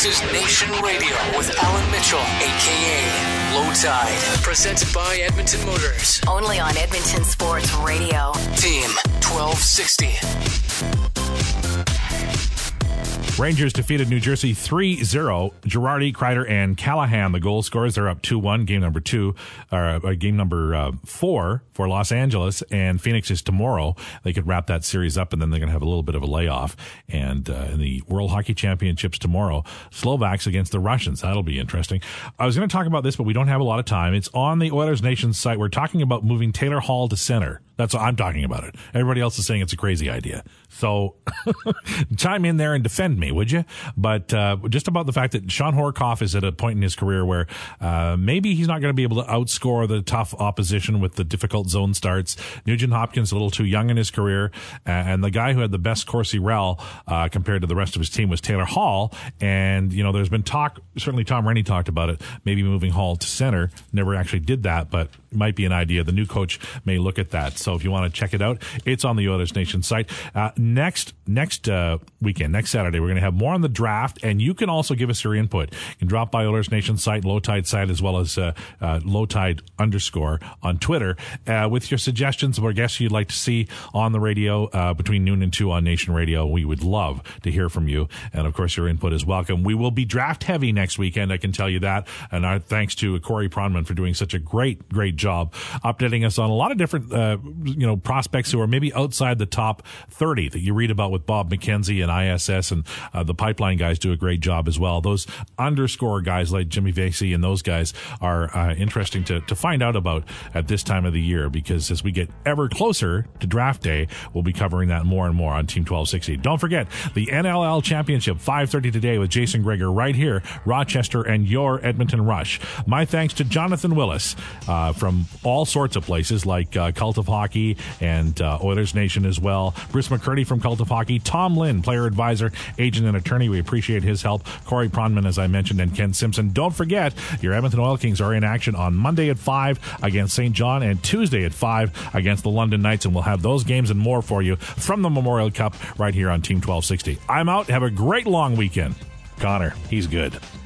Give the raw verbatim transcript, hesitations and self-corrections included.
This is Nation Radio with Alan Mitchell, a k a. Low Tide. Presented by Edmonton Motors. Only on Edmonton Sports Radio. Team twelve sixty. Rangers defeated New Jersey three zero. Girardi, Kreider, and Callahan, the goal scorers. They're up two one. Game number two, or uh, game number uh, four for Los Angeles, and Phoenix is tomorrow. They could wrap that series up, and then they're going to have a little bit of a layoff. And uh, in the World Hockey Championships tomorrow, Slovaks against the Russians. That'll be interesting. I was going to talk about this, but we don't have a lot of time. It's on the Oilers Nation site. We're talking about moving Taylor Hall to center. That's what I'm talking about it. Everybody else is saying it's a crazy idea. So chime in there and defend me, would you? But uh, just about the fact that Sean Horkoff is at a point in his career where uh, maybe he's not going to be able to outscore the tough opposition with the difficult zone starts. Nugent Hopkins a little too young in his career, and the guy who had the best Corsi Rel uh, compared to the rest of his team was Taylor Hall. And, you know, there's been talk, certainly Tom Rennie talked about it, maybe moving Hall to center. Never actually did that, but it might be an idea. The new coach may look at that. So if you want to check it out, it's on the Oilers Nation site. Uh, next next uh, weekend, next Saturday, we're going to have more on the draft, and you can also give us your input. You can drop by Oilers Nation site, Low Tide site, as well as uh, uh, Low Tide underscore on Twitter uh, with your suggestions of our guests you'd like to see on the radio uh, between noon and two on Nation Radio. We would love to hear from you, and of course, your input is welcome. We will be draft heavy next weekend, I can tell you that, and our thanks to Corey Pronman for doing such a great, great job updating us on a lot of different uh, you know, prospects who are maybe outside the top thirty that you read about with Bob McKenzie and I S S, and uh, the Pipeline guys do a great job as well. Those underscore guys like Jimmy Vasey and those guys are uh, interesting to, to find out about at this time of the year, because as we get ever closer to draft day, we'll be covering that more and more on Team twelve sixty. Don't forget the N L L Championship, five thirty today with Jason Greger right here, Rochester and your Edmonton Rush. My thanks to Jonathan Willis uh, from all sorts of places like uh, Cult of Hockey and uh, Oilers Nation as well. Bruce McCurdy from Cult of Hockey. Tom Lynn, player advisor, agent, and attorney. We appreciate his help. Corey Pronman, as I mentioned, and Ken Simpson. Don't forget, your Edmonton Oil Kings are in action on Monday at five against Saint John and Tuesday at five against the London Knights, and we'll have those games and more for you from the Memorial Cup right here on Team twelve sixty. I'm out. Have a great long weekend. Connor, he's good.